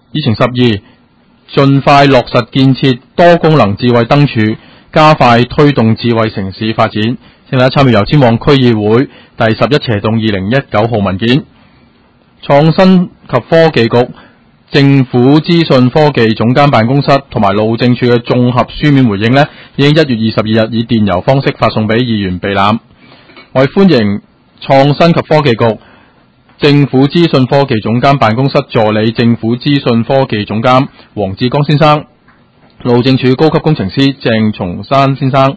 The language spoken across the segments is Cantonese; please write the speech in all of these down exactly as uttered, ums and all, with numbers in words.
議程十二，盡快落實建設多功能智慧燈柱，加快推動智慧城市發展。請大家參與由天望區議會第十一斜棟二零一九號文件。創新及科技局、政府資訊科技總監辦公室同埋路政署嘅綜合書面回應呢，已經一月二十二日以電郵方式發送俾議員備覽。我哋歡迎創新及科技局、政府資訊科技總監辦公室助理政府資訊科技總監黃志剛先生、路政署高級工程師鄭松山先生。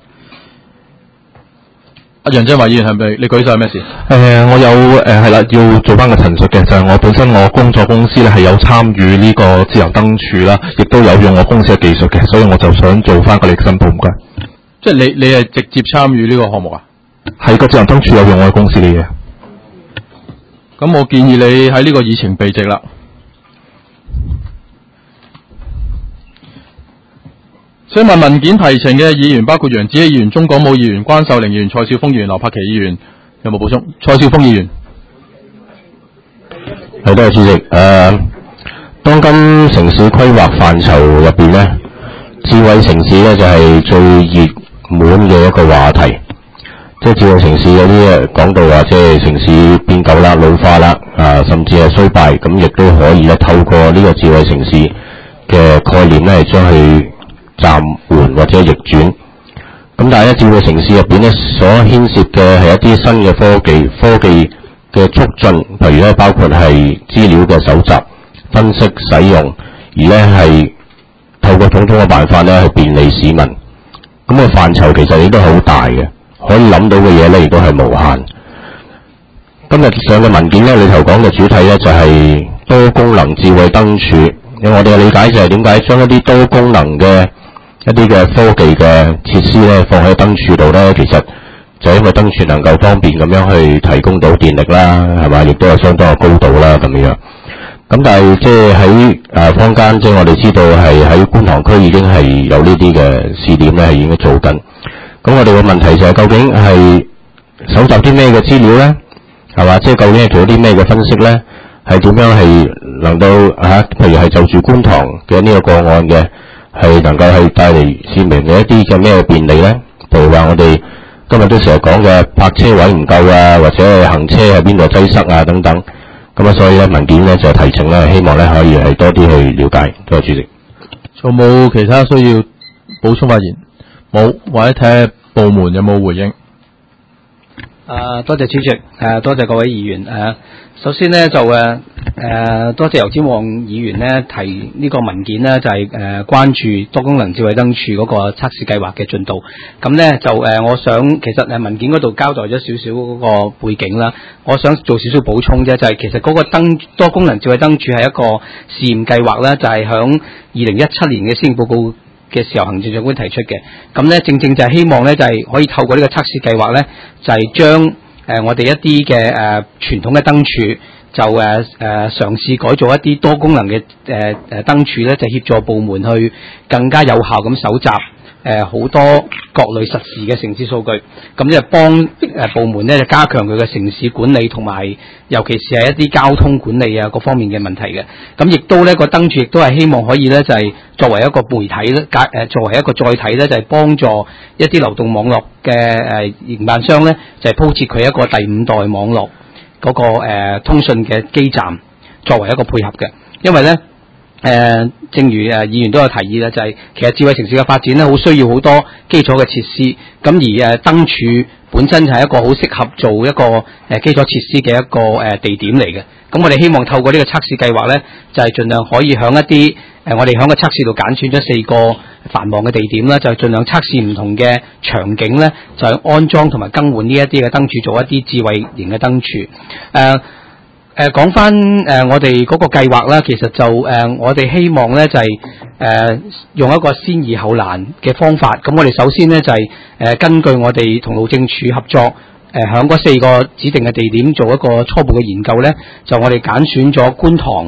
阿楊振華議員係咪你舉手係咩事？誒、 呃，我有誒係啦，要做翻個陳述嘅，就係、是、我本身我工作公司咧係有參與呢個智能燈柱啦，亦都有用我公司嘅技術嘅，所以我就想做翻個利申報，唔該。 即係你你係直接參與呢個項目啊？ 係個智能燈柱有用我公司嘅嘢。 咁我建議你喺呢個議程避席啦。想問文件提呈嘅議員包括楊子希議員、鍾港武議員、關秀玲議員、蔡少峰議員、劉柏祺議員，有冇補充？蔡少峰議員， 係多謝主席。誒、呃，當今城市規劃範疇入邊咧，智慧城市咧就係、是、最熱門嘅一個話題。即係智慧城市有啲講到話，即係城市變舊啦、老化啦，啊，甚至係衰敗，咁亦都可以咧透過呢個智慧城市嘅概念咧，將佢暫緩或者逆轉，咁但係咧智慧城市入邊咧所牽涉嘅係一啲新嘅科技，科技嘅促進，譬如咧包括係資料嘅搜集、分析、使用，而咧係透過種種嘅辦法咧去便利市民。咁個範疇其實亦都好大嘅，可以諗到嘅嘢咧亦都係無限。今日上嘅文件咧裏頭講嘅主題咧就係多功能智慧燈柱，因為我哋嘅理解就係點解將一啲多功能嘅一啲嘅科技嘅設施咧，放喺燈柱度咧，其實就因為燈柱能夠方便咁樣去提供到電力啦，係嘛，亦都有相當嘅高度啦咁樣。咁但係即係喺誒坊間，即係我哋知道係喺觀塘區已經係有呢啲嘅試點咧，係已經做緊。咁我哋嘅問題就係究竟係搜集啲咩嘅資料咧？係嘛，即係究竟係做啲咩嘅分析咧？係點樣係能夠嚇、啊？譬如係就住觀塘嘅呢個個案嘅。係能夠係帶嚟市民嘅一啲嘅咩便利咧？譬如話我哋今日都成日講嘅泊車位唔夠啊，或者係行車喺邊度擠塞啊等等。咁啊，所以咧文件咧就提呈咧，希望咧可以係多啲去了解。多謝主席。 仲冇其他需要補充發言？冇，或者睇下部門有冇回應？ 啊，多謝主席，誒、啊，多謝各位議員。誒、啊，首先呢，就誒誒、啊，多謝油尖旺議員呢提呢個文件呢，就係、是、誒、啊、關注多功能智慧燈柱嗰個測試計劃嘅進度。咁呢，就誒、啊，我想其實誒文件嗰度交代咗少少嗰個背景啦，我想做少少補充啫，就係、是、其實嗰個燈多功能智慧燈柱係一個試驗計劃啦，就係響二零一七年嘅施政報告嘅時候，行政長官提出嘅。咁咧，正正就係希望咧，就係、是、可以透過呢個測試計劃咧，就係、是、將誒、呃、我哋一啲嘅誒傳統嘅燈柱，就誒誒、呃、嘗試改造一啲多功能嘅誒誒燈柱咧，就協助部門去更加有效咁搜集誒好、呃、多各類實時嘅城市數據，咁咧幫誒部門咧就加強佢嘅城市管理同埋，尤其是係一啲交通管理啊各方面嘅問題嘅。咁亦都咧個燈柱亦都係希望可以咧就係、是、作為一個媒體咧，誒作為一個載體咧，就係、是、幫助一啲流動網絡嘅誒營辦商咧，就係、是、鋪設佢一個第五代網絡嗰、那個誒、呃、通訊嘅基站，作為一個配合嘅。因為咧誒、呃，正如誒議員都有提議啦，就係、是、其實智慧城市嘅發展咧，好需要好多基礎嘅設施。咁而誒燈柱本身就係一個好適合做一個誒、呃、基礎設施嘅一個誒、呃、地點嚟嘅。咁我哋希望透過呢個測試計劃咧，就係、是、盡量可以響一啲誒、呃、我哋響個測試度揀選咗四個繁忙嘅地點啦，就盡量測試唔同嘅場景咧，就係安裝同埋更換呢一啲嘅燈柱，做一啲智慧型嘅燈柱。誒、呃。誒講翻誒我哋嗰個計劃啦，其實就誒、呃、我哋希望咧就係、是、誒、呃、用一個先易後難嘅方法。咁我哋首先咧就係、是、誒、呃、根據我哋同路政署合作，誒響嗰四個指定嘅地點做一個初步嘅研究咧，就我哋揀選咗觀塘、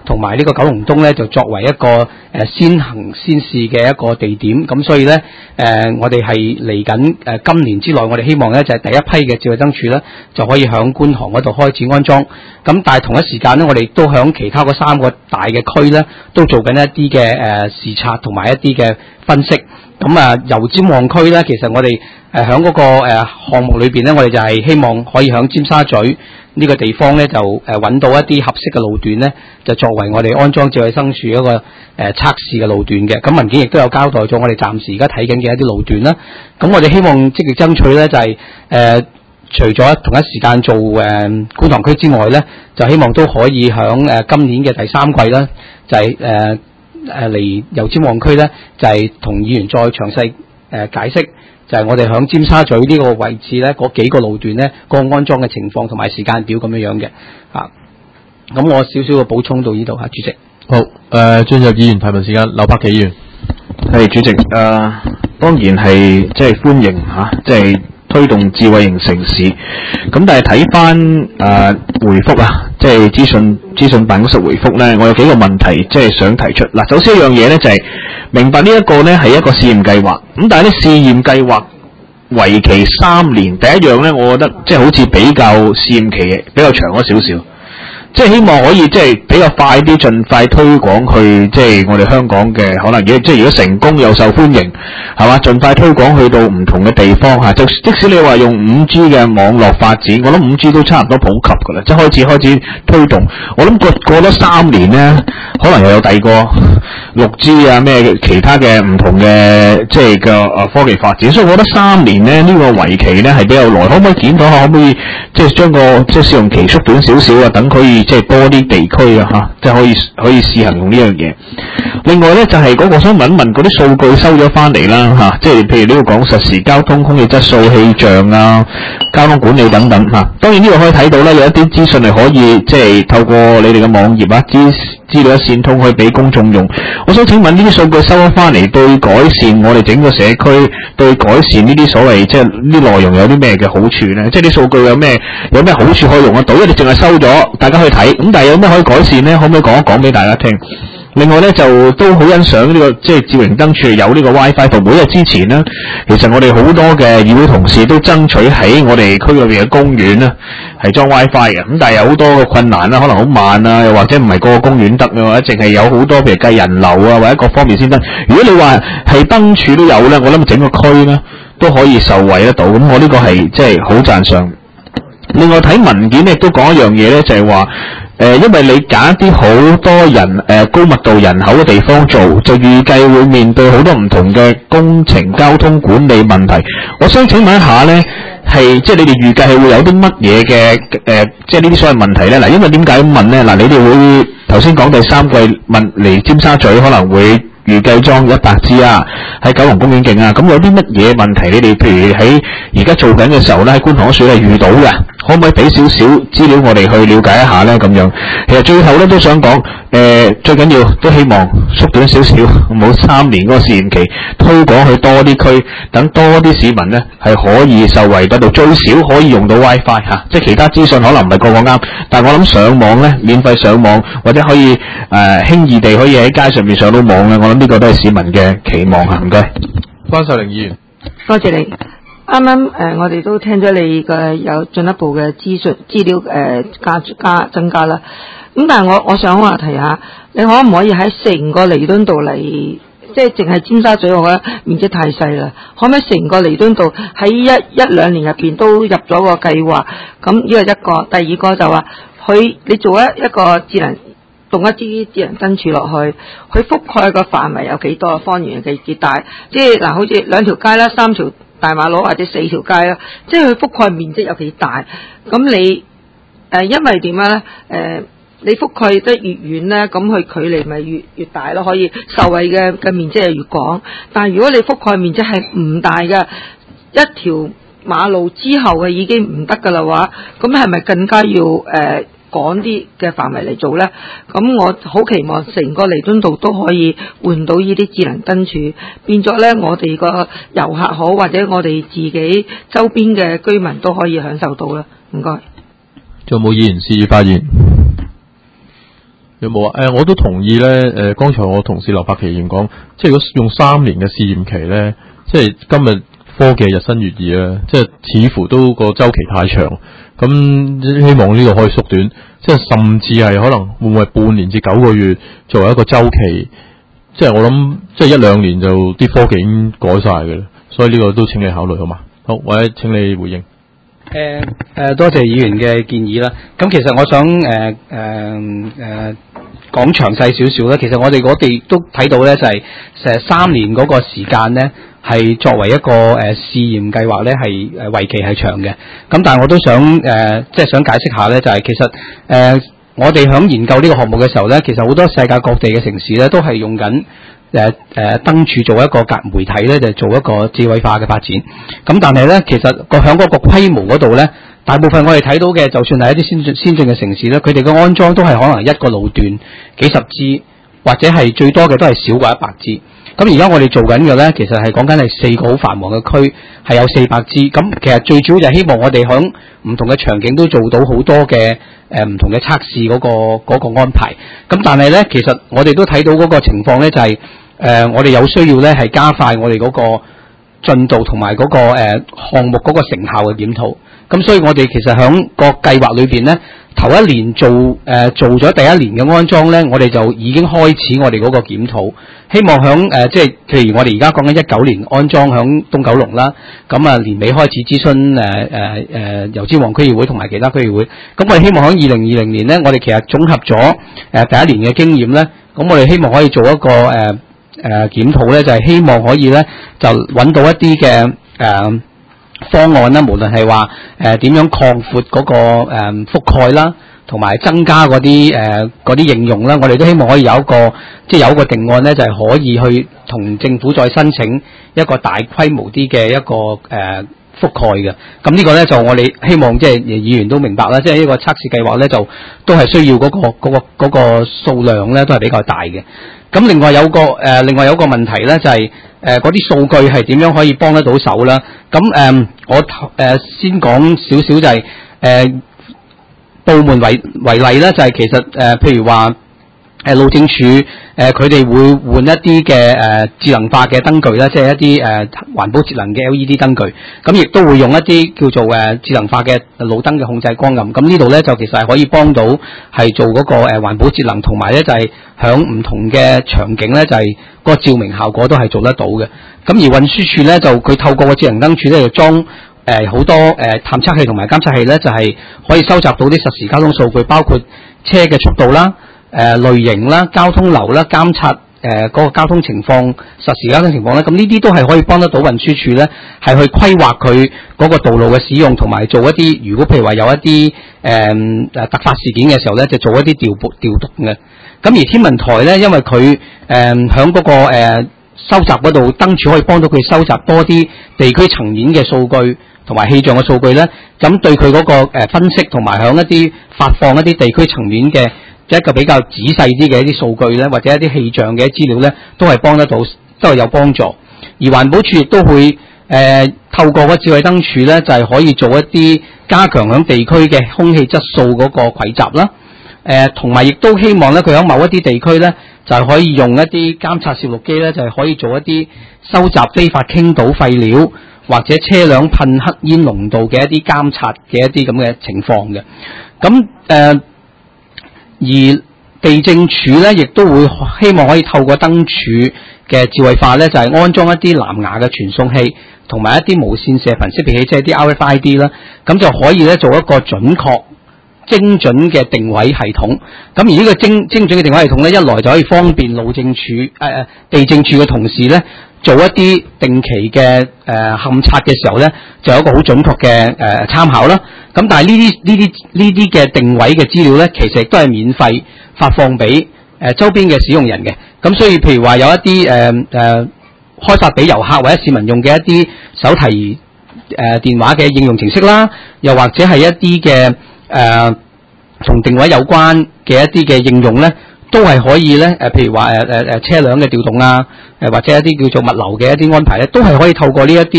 同埋呢個九龍東咧就作為一個誒、呃、先行先試嘅一個地點。咁所以咧誒、呃、我哋係嚟緊誒今年之內，我哋希望咧就係、是、第一批嘅智慧燈柱咧就可以響觀塘嗰度開始安裝。咁但係同一時間咧，我哋都響其他嗰三個大嘅區咧都做緊一啲嘅誒視察同埋一啲嘅分析。咁啊油尖旺區咧，其實我哋誒響嗰個誒項目裏邊咧，我哋就係希望可以響尖沙咀呢個地方咧，就誒揾到一啲合適嘅路段咧，就作為我哋安裝智慧燈柱一個誒測試嘅路段嘅。咁文件亦都有交代咗，我哋暫時而家睇緊嘅一啲路段啦。咁我哋希望積極爭取咧，就係、是、誒、呃、除咗同一時間做誒、呃、觀塘區之外咧，就希望都可以響誒、呃、今年嘅第三季啦，就係誒誒嚟油尖旺區咧，就係、是、同議員再詳細誒、呃、解釋。就係我哋響尖沙咀呢個位置咧，嗰幾個路段咧，個安裝嘅情況同埋時間表咁樣樣嘅，啊，咁我少少嘅補充到呢度嚇，主席。 好，誒、呃、進入議員提問時間，劉柏祺議員。 係主席，誒、呃、當然係即係歡迎嚇，即、啊、係、就是、推動智慧型城市。咁但係睇翻誒回覆啊，即係資訊資訊辦公室回覆咧，我有幾個問題即係想提出。嗱，首先一樣嘢咧就係、是、明白呢一個咧係一個試驗計劃，咁但係咧試驗計劃為期三年，第一樣咧，我覺得即係好似比較試驗期比較長咗少少。即係希望可以即係比較快啲，盡快推廣去即係我哋香港嘅可能，即係如果成功又受歡迎，係嘛？盡快推廣去到唔同嘅地方嚇。就即使你話用五 G 嘅網絡發展，我諗五 G 都差唔多普及㗎啦，即係開始開始推動。我諗過過咗三年咧，可能又有第二個六 G 啊咩其他嘅唔同嘅即係嘅誒科技發展。所以我覺得三年咧呢、呢個為期咧係比較耐。可唔可以檢討下？可唔可以即係將個即係試用期縮短少少啊？等佢可以。即係多啲地區啊，嚇！即係可以可以試行用呢樣嘢。另外咧就係、是、嗰個想問一問嗰啲數據收咗翻嚟啦，嚇！即係譬如呢個講實時交通、空氣質素、氣象啊、交通管理等等嚇。當然呢個可以睇到咧，有一啲資訊係可以即係透過你哋嘅網頁啊資資料一線通可以俾公眾用。我想請問呢啲數據收咗翻嚟，對改善我哋整個社區，對改善呢啲所謂即係呢啲內容有啲咩嘅好處咧？即係啲數據有咩有咩好處可以用得到？因為你淨係收咗，大家去睇，咁但係有咩可以改善咧？可唔可以講一講俾大家聽？另外咧就都好欣賞呢、這個即係智慧燈柱有呢個 WiFi 服務。因為之前呢，其實我哋好多嘅議會同事都爭取喺我哋區裏邊嘅公園呢係裝 WiFi 嘅，咁但係有好多嘅困難啦，可能好慢啊，又或者唔係個個公園得嘅，或者淨係有好多譬如計人流啊，或者各方面先得。如果你話係燈柱都有咧，我諗整個區呢都可以受惠得到。咁我呢個係即係好讚賞。另外睇文件亦都講一樣嘢咧，就係話誒，因為你揀一啲好多人誒、呃、高密度人口嘅地方做，就預計會面對好多唔同嘅工程、交通管理問題。我想請問一下咧，係即係你哋預計係會有啲乜嘢嘅誒，即係呢啲所謂問題咧？嗱，因為點解咁問咧？嗱，你哋會頭先講第三季問嚟尖沙咀可能會預計裝一百支啊，喺九龍公園徑啊，咁有啲乜嘢問題你哋譬如喺而家做緊嘅時候咧，喺觀塘嗰處係遇到嘅，可唔可以俾少少資料我哋去了解一下咧？咁樣其實最後咧都想講，誒、呃、最緊要都希望縮短少少，唔好三年嗰個試驗期，推廣去多啲區，等多啲市民咧係可以受惠得到，最少可以用到 WiFi 嚇、啊，即係其他資訊可能唔係個個啱，但係我諗上網咧，免費上網或者可以誒、呃、輕易地可以喺街上面上到網咧，我諗呢個都係市民嘅期望嚇。唔該， 關秀玲議員， 多謝你。啱啱誒，我哋都聽咗你嘅有進一步嘅資訊資料誒、呃、加加增加啦。咁但係我我想話提下，你可唔可以喺成個彌敦道嚟，即係淨係尖沙咀，我覺得面積太細啦。可唔可以成個彌敦道喺一一兩年入邊都入咗個計劃？咁呢個一個，第二個就話佢你做一一個智能。動一啲智能燈柱落去，佢覆蓋個範圍有幾多？方圓有幾幾大？即係嗱，好似兩條街啦，三條大馬路或者四條街啦，即係佢覆蓋面積有幾大？咁你誒、呃，因為點樣咧？誒、呃，你覆蓋得越遠咧，咁佢距離咪越越大咯，可以受惠嘅嘅面積係越廣。但係如果你覆蓋面積係唔大嘅，一條馬路之後嘅已經唔得噶啦話，咁係咪更加要誒？呃廣啲嘅範圍嚟做呢，咁我好期望成個彌敦道都可以換到呢啲智能燈柱，變咗呢，我哋個遊客好或者我哋自己周邊嘅居民都可以享受到啦。唔該。 仲有冇議員示意發言？ 有冇啊？誒、呃，我都同意咧。誒、呃，剛才我同事劉柏奇議員講，即係如果用三年嘅試驗期咧，即係今日科技日新月異啦，即係似乎都個週期太長。咁希望呢個可以縮短，即係甚至係可能會唔會半年至九個月作為一個週期？即係我諗，即係一兩年就啲科技已經改晒嘅啦。所以呢個都請你考慮好嘛？好，或者請你回應。 誒誒、呃，多謝議員嘅建議啦。咁其實我想誒誒誒講詳細少少啦。其實我哋我哋都睇到咧，就係成三年嗰個時間咧，係作為一個誒、呃、試驗計劃咧，係誒為期係長嘅。咁但係我都想誒、呃，即係想解釋下咧，就係、是、其實誒、呃、我哋響研究呢個項目嘅時候咧，其實好多世界各地嘅城市咧，都係用緊誒誒燈柱做一個隔媒體咧，就做一個智慧化嘅發展。咁但係咧，其實個響嗰個規模嗰度咧，大部分我哋睇到嘅，就算係一啲先進先進嘅城市咧，佢哋嘅安裝都係可能一個路段幾十支，或者係最多嘅都係少過一百支。咁而家我哋做緊嘅咧，其實係講緊係四個好繁忙嘅區，係有四百支。咁其實最主要就係希望我哋響唔同嘅場景都做到好多嘅誒唔同嘅測試嗰個嗰個安排。咁但係咧，其實我哋都睇到嗰個情況咧，就係、是、誒、呃、我哋有需要咧係加快我哋嗰個進度同埋嗰個誒、呃、項目嗰個成效嘅檢討。咁所以我哋其實響個計劃裏邊咧，頭一年做誒、呃、做咗第一年嘅安裝咧，我哋就已經開始我哋嗰個檢討，希望響誒、呃、即係譬如我哋而家講緊一九年安裝響東九龍啦，咁啊年尾開始諮詢誒誒誒油尖旺區議會同埋其他區議會，咁我哋希望響二零二零年咧，我哋其實綜合咗誒、呃、第一年嘅經驗咧，咁我哋希望可以做一個誒誒檢討咧，就係、是、希望可以咧就揾到一啲嘅誒。呃方案啦，無論係話誒點樣擴闊嗰個誒、呃、覆蓋啦，同埋增加嗰啲誒嗰啲應用啦，我哋都希望可以有一個即係有一個定案咧，就係、是、可以去同政府再申請一個大規模啲嘅一個誒、呃、覆蓋嘅。咁呢個咧就我哋希望即係議員都明白啦，即係呢個測試計劃咧就都係需要嗰、嗰個嗰、嗰個嗰、嗰個數量咧都係比較大嘅。咁另外有個誒、呃，另外有個問題咧，就係誒嗰啲數據係點樣可以幫得到手啦？咁誒、呃，我誒、呃、先講少少就係、是、誒、呃、部門為為例咧，就係、是、其實誒、呃，譬如話。誒路政署誒佢哋會換一啲嘅誒智能化嘅燈具啦，即係一啲誒、呃、環保節能嘅 L E D 燈具，咁亦都會用一啲叫做誒、呃、智能化嘅路燈嘅控制光暗。咁呢度咧就其實係可以幫到係做嗰、那個誒、呃、環保節能，同埋咧就係響唔同嘅場景咧就係、是、個照明效果都係做得到嘅。咁而運輸署咧就佢透過個智能燈柱咧就裝誒好、呃、多誒、呃、探測器同埋監測器咧，就係、是、可以收集到啲實時交通數據，包括車嘅速度啦。誒、呃、類型啦、交通流啦、監察誒嗰、呃那個交通情況、實時交通情況咧，咁呢啲都係可以幫得到運輸署咧，係去規劃佢嗰個道路嘅使用，同埋做一啲如果譬如話有一啲誒誒突發事件嘅時候咧，就做一啲調撥調動嘅。咁而天文台咧，因為佢誒響嗰個誒、呃、收集嗰度燈柱可以幫到佢收集多啲地區層面嘅數據同埋氣象嘅數據咧，咁對佢嗰個誒分析同埋響一啲發放一啲地區層面嘅。一個比較仔細啲嘅一啲數據咧，或者一啲氣象嘅資料咧，都係幫得到，都係有幫助。而環保署亦都會誒、呃、透過個智慧燈柱咧，就係、是、可以做一啲加強響地區嘅空氣質素嗰個匯集啦。誒、呃，同埋亦都希望咧，佢喺某一啲地區咧，就係、是、可以用一啲監察攝錄機咧，就係、是、可以做一啲收集非法傾倒廢料或者車輛噴黑煙濃度嘅一啲監察嘅一啲咁嘅情況嘅。咁誒。呃而地政署咧，亦都會希望可以透過燈柱嘅智慧化咧，就係、是、安裝一啲藍牙嘅傳送器，同埋一啲無線射頻識別器，即係啲 R F I D 啦，咁就可以咧做一個準確、精準嘅定位系統。咁而呢個精精準嘅定位系統咧，一來就可以方便路政署誒誒地政署嘅同事咧，做一啲定期嘅誒勘測嘅時候咧，就有一個好準確嘅誒參考啦。咁但係呢啲呢啲呢啲嘅定位嘅資料咧，其實亦都係免費發放俾誒、呃、周邊嘅使用人嘅。咁所以譬如話有一啲誒誒開發俾遊客或者市民用嘅一啲手提誒、呃、電話嘅應用程式啦，又或者係一啲嘅誒同定位有關嘅一啲嘅應用咧，都係可以咧誒、呃，譬如話誒誒誒車輛嘅調動啊，誒、呃、或者一啲叫做物流嘅一啲安排咧，都係可以透過呢一啲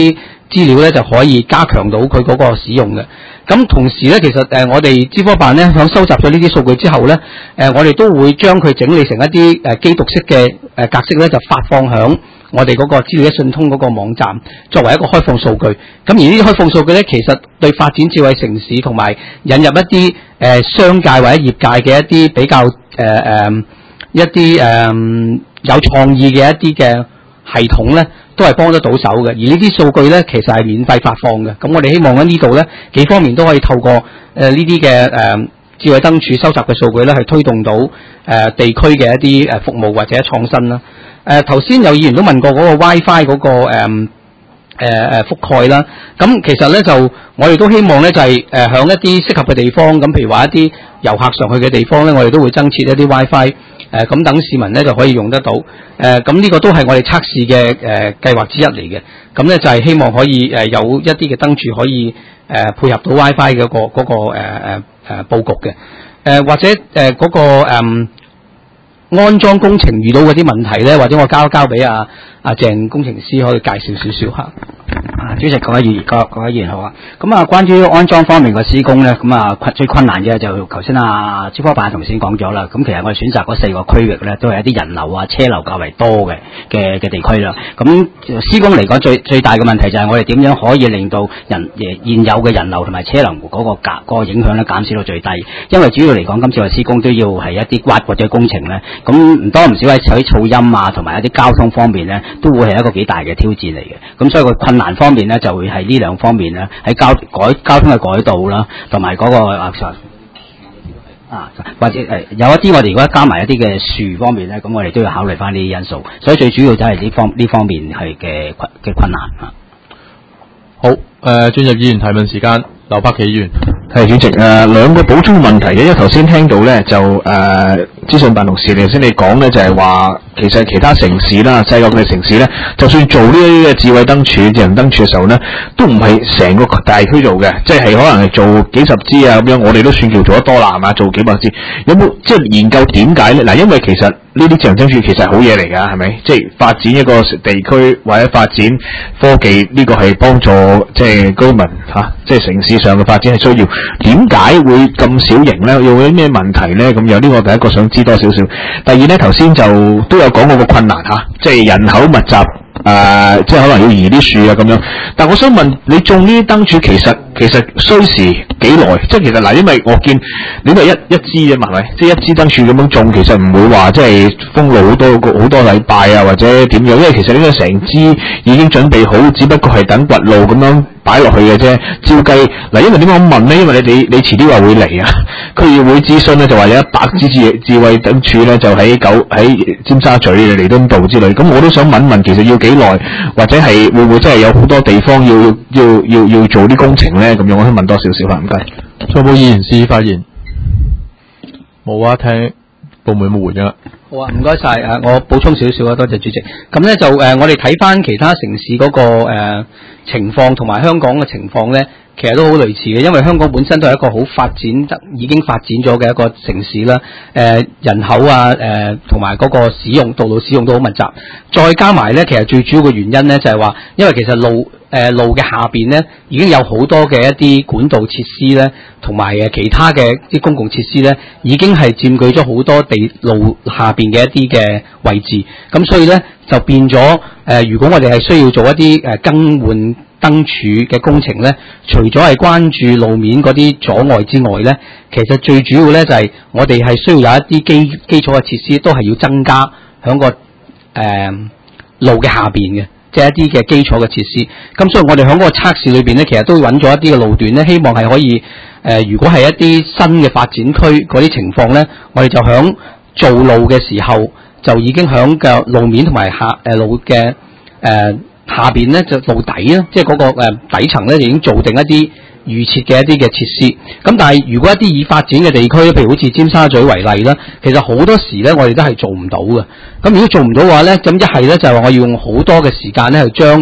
資料咧就可以加強到佢嗰個使用嘅。咁同時咧，其實誒、呃、我哋資科辦咧響收集咗呢啲數據之後咧，誒、呃、我哋都會將佢整理成一啲誒基讀式嘅誒格式咧，就發放響我哋嗰個資料一信通嗰個網站，作為一個開放數據。咁而呢啲開放數據咧，其實對發展智慧城市同埋引入一啲誒、呃、商界或者業界嘅一啲比較誒誒、呃、一啲誒、呃、有創意嘅一啲嘅系統咧，都係幫得到手嘅。而呢啲數據咧，其實係免費發放嘅。咁我哋希望喺呢度咧，幾方面都可以透過誒呢啲嘅誒智慧燈柱收集嘅數據咧，去推動到誒、呃、地區嘅一啲誒服務或者創新啦。誒頭先有議員都問過嗰個 WiFi 嗰、那個誒誒誒覆蓋啦。咁其實咧就我哋都希望咧就係誒響一啲適合嘅地方，咁譬如話一啲遊客上去嘅地方咧，我哋都會增設一啲 WiFi。誒咁等市民咧就可以用得到，誒咁呢個都係我哋測試嘅誒計劃之一嚟嘅。咁咧就係希望可以誒、呃、有一啲嘅燈柱可以誒、呃、配合到 WiFi 嘅、嗰個嗰、嗰個誒誒誒佈局嘅，誒、呃、或者誒嗰、呃嗰個誒、呃、安裝工程遇到嗰啲問題咧，或者我交交俾阿阿鄭工程師可以介紹少少嚇。 啊，主席各位議員，各各位議員好啊。咁啊，關於安裝方面嘅施工咧，咁啊困最困難嘅就頭先啊資科辦同事講咗啦。咁其實我哋選擇嗰四個區域咧，都係一啲人流啊、車流較為多嘅嘅嘅地區啦。咁施工嚟講，最最大嘅問題就係我哋點樣可以令到人誒現有嘅人流同埋車流嗰個減嗰個影響咧減少到最低。因為主要嚟講，今次嘅施工都要係一啲挖掘嘅工程咧，咁唔多唔少喺喺噪音啊同埋一啲交通方面咧，都會係一個幾大嘅挑戰嚟嘅。咁所以個困難方面咧，就會係呢兩方面咧，喺交改交通嘅改道啦，同埋嗰個啊啊或者誒、呃、有一啲我哋如果加埋一啲嘅樹方面咧，咁我哋都要考慮翻呢啲因素。所以最主要就係呢方呢方面係嘅困嘅困難啊。 好，誒、呃、進入議員提問時間，劉柏祺議員。 係主席，誒、呃、兩個補充問題嘅，因為頭先聽到咧就誒、呃、資訊辦同事頭先你講咧就係、是、話，其實其他城市啦、世界嘅城市咧，就算做呢啲嘅智慧燈柱、智能燈柱嘅時候咧，都唔係成個大區做嘅，即係可能係做幾十支啊咁樣，我哋都算叫做得多啦，係嘛？做幾百支，有冇即係研究點解咧？嗱，因為其實呢啲智能燈柱其實係好嘢嚟㗎，係咪？即係發展一個地區或者發展科技，呢、這個係幫助即係居民嚇、啊，即係城市上嘅發展係需要。點解會咁小型咧？有啲咩問題咧？咁有呢個第一個想知多少少。第二咧，頭先就都有講過個困難嚇，即係人口密集，誒、呃，即係可能要移啲樹啊咁樣。但我想問你種呢啲燈柱，其實其實需時幾耐？即係其實嗱，因為我見你都係一一支啫嘛，係咪？即係一支燈柱咁樣種，其實唔會話即係封路好多好多禮拜啊，或者點樣？因為其實呢個成支已經準備好，只不過係等掘路咁樣擺落去嘅啫。照計嗱，因為點解我問咧？因為你你你遲啲話會嚟啊，區議會諮詢咧就話有一百支智智慧燈柱咧，就喺九喺尖沙咀嘅彌敦道之類。咁我都想問問，其實要幾耐，或者係會唔會真係有好多地方要要要要做啲工程咧？咁樣我想問多少少啦，唔該。 有冇議員示意發言？冇啊，聽部門有冇回應啊？ 好啊，唔該晒。誒，我補充少少啊，多謝主席。咁咧就誒、呃，我哋睇翻其他城市嗰、那個誒、呃、情況，同埋香港嘅情況咧，其實都好類似嘅。因為香港本身都係一個好發展得已經發展咗嘅一個城市啦。誒、呃，人口啊，誒同埋嗰個使用道路使用都好密集。再加埋咧，其實最主要嘅原因咧就係、是、話，因為其實路。誒、呃、路嘅下邊咧，已經有好多嘅一啲管道設施咧，同埋誒其他嘅啲公共設施咧，已經係佔據咗好多地路下邊嘅一啲嘅位置。咁所以咧就變咗誒、呃，如果我哋係需要做一啲誒、呃、更換燈柱嘅工程咧，除咗係關注路面嗰啲阻礙之外咧，其實最主要咧就係、是、我哋係需要有一啲基基礎嘅設施，都係要增加喺個誒、呃、路嘅下邊嘅。即係一啲嘅基礎嘅設施，咁所以我哋喺嗰個測試裏邊咧，其實都揾咗一啲嘅路段咧，希望係可以誒、呃，如果係一啲新嘅發展區嗰啲情況咧，我哋就響做路嘅時候就已經響嘅路面同埋下誒、呃、路嘅誒、呃、下邊咧就路底咧，即係嗰個誒底層咧就已經做定一啲預設嘅一啲嘅設施。咁但係如果一啲已發展嘅地區，譬如好似尖沙咀為例啦，其實好多時咧我哋都係做唔到嘅。咁如果做唔到嘅話咧，咁一係咧就係話我要用好多嘅時間咧去將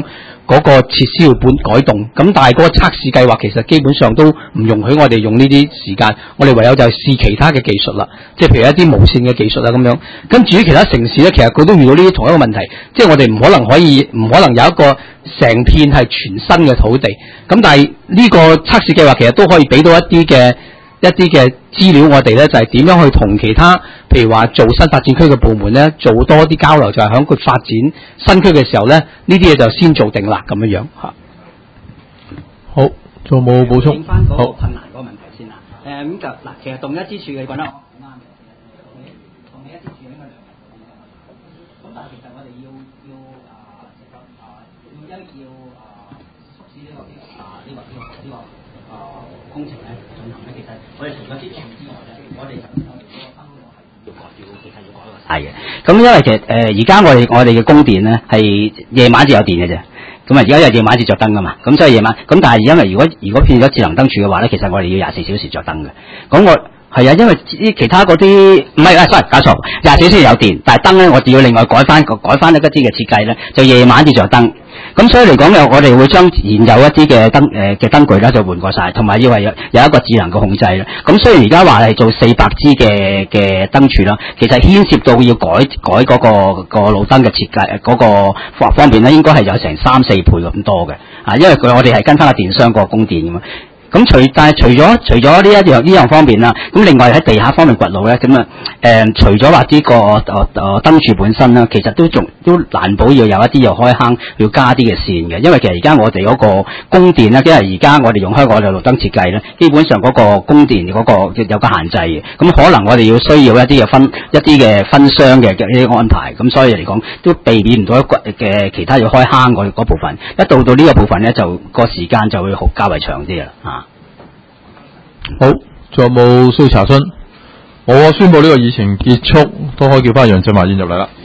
嗰個設施要本改動，咁但係嗰個測試計劃其實基本上都唔容許我哋用呢啲時間，我哋唯有就係試其他嘅技術啦，即係譬如一啲無線嘅技術啊咁樣。咁至於其他城市咧，其實佢都遇到呢啲同一個問題，即係我哋唔可能可以唔可能有一個成片係全新嘅土地，咁但係呢個測試計劃其實都可以俾到一啲嘅一啲嘅資料我哋咧，就係點樣去同其他譬如話做新發展區嘅部門咧做多啲交流，就係喺佢發展新區嘅時候咧，呢啲嘢就先做定啦咁樣樣嚇。 好，仲有冇補充？ 講翻嗰個好， 困難嗰個問題先啦。誒咁就嗱，其實動一支柱你講得好啱嘅，動一支柱應該兩日。咁但係其實我哋要要啊啊要因要啊熟知呢個啊呢個呢個呢個啊工程咧進行咧，其實我哋除咗支柱之外咧，我哋就我哋嗰個分路係要改，要其實要改個係嘅。咁因為其實誒而家我哋我哋嘅供電咧係夜晚就有電嘅啫。咁啊，而家有夜晚至着燈噶嘛，咁所以夜晚，咁但係因為如果如果變咗智能燈柱嘅話咧，其實我哋要廿四小時着燈嘅。咁我係啊，因為其他嗰啲唔係啊 sorry 搞錯，廿四小時有電，但係燈咧我哋要另外改翻改翻一啲嘅設計咧，就夜晚至着燈。咁所以嚟講咧，我哋會將現有一啲嘅燈誒嘅燈具咧就換過晒，同埋以為有有一個智能嘅控制啦。咁雖然而家話係做四百支嘅嘅燈柱啦，其實牽涉到要改改嗰、個、個路燈嘅設計嗰、個方方面咧，應該係有成三四倍咁多嘅啊，因為佢我哋係跟翻個電商個供電㗎嘛。咁除但係除咗除咗呢一樣呢樣方面啦，咁另外喺地下方面掘路咧，咁啊誒除咗話呢個誒誒燈柱本身啦，其實都仲都難保要有一啲又開坑，要加啲嘅線嘅，因為其實而家我哋嗰個供電咧，因為而家我哋用香港嘅路燈設計咧，基本上嗰個供電嗰個有個限制嘅，咁可能我哋要需要一啲嘅分一啲嘅分箱嘅呢啲安排，咁所以嚟講都避免唔到一嘅其他要開坑嗰嗰部分，一到到呢個部分咧，就個時間就會好較為長啲啦嚇。 好，仲有冇需要查詢？我宣布呢個議程結束，都可以叫翻楊振華議員入嚟啦。